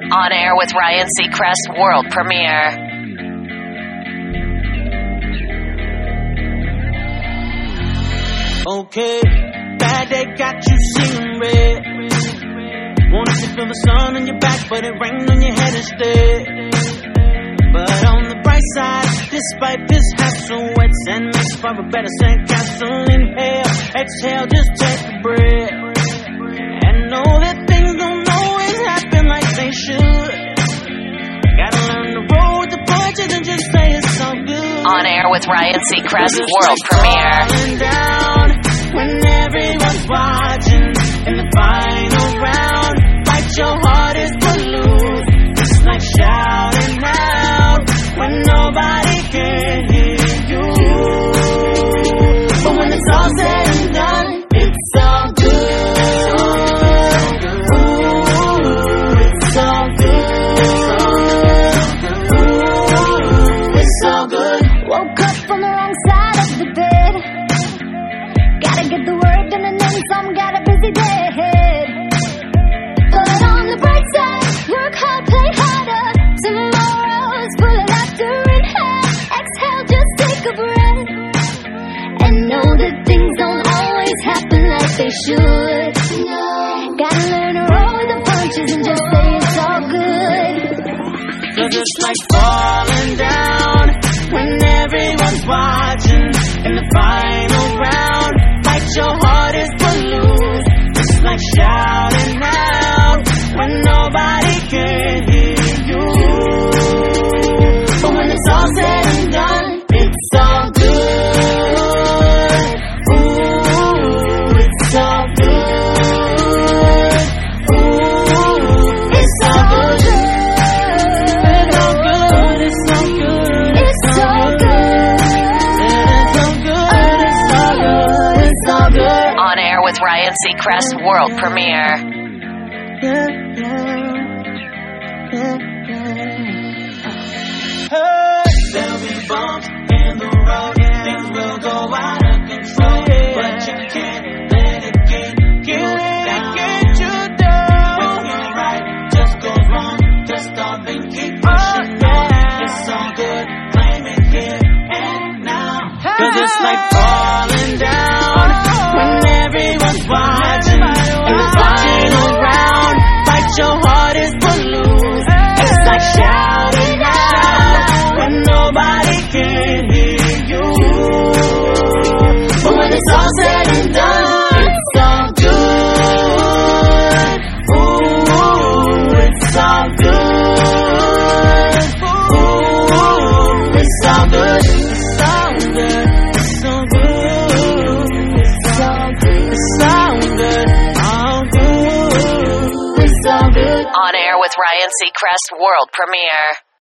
On Air with Ryan Seacrest world premiere. Okay, bad day got you seeing red. Wanted to feel the sun on your back, but it rained on your head instead. But on the bright side, despite this hassle, wet sand makes for a better sandcastle. Inhale, exhale, just take a breath. And know that things don't always happen like they should. Gotta learn to roll with the punches and just say it's all good. On Air with Ryan Seacrest world premiere. Down when everyone's watching in the final round, fight your hardest to lose. It's like shouting out when nobody can hear you. But when it's all said and done, it's all good. Ooh, it's all good. Ooh, it's all good. Woke up on the wrong side of the bed. Gotta get the work done and then some, got a busy day ahead. But on the bright side, work hard, play harder. Tomorrow's full of laughter and hair. Exhale, just take a breath. And know that things don't always happen like they should. Gotta learn to roll with the punches and just say it's all good. 'Cause it's like falling down when everyone's watching in the final round. Fight your hardest to lose. It's like shouting out when nobody can hear you. But when it's all said and done, it's all good. Ooh, it's all good. Ooh, it's all good. It's all good. It's all good. It's all good. It's all good. It's all good. It's all good. On Air with Ryan Seacrest world premiere. There'll be bumps in the road, things will go out of control, but you can't let it get you down. When you're right, just go wrong, just stop and keep pushing on. It's all good, claim it here and now. 'Cause it's like falling down when everyone's watching in the final round. Fight your hardest to lose. It's like shouting out when nobody can hear you. But when it's all said and done, it's all good. Ooh, it's all good. Ooh, it's all good. It's all good. It's all good. It's all good. It's all good. All good. It's all good. On Air with Ryan Seacrest world premiere.